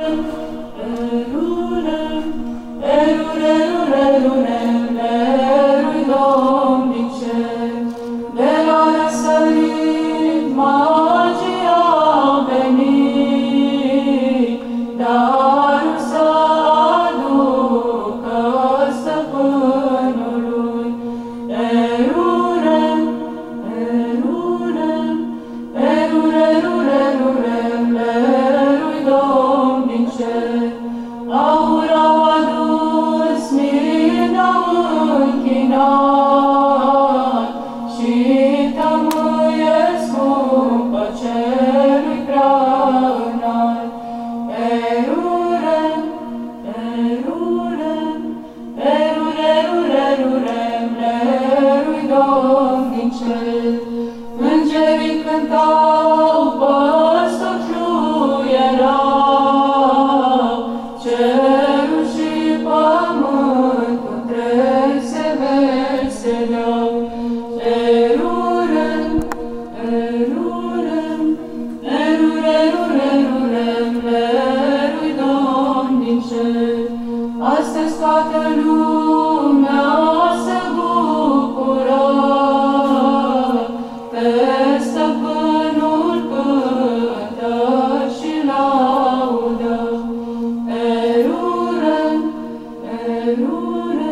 Îngerii cântau, păstori fluierau, cerul și pământul întreg se veseleau. Erurem, erurem, erurem, erurem, lerui Domn din cer. Astăzi toată lumea se bucură, pe Stăpânul cântă și laudă. Erurem, erurem,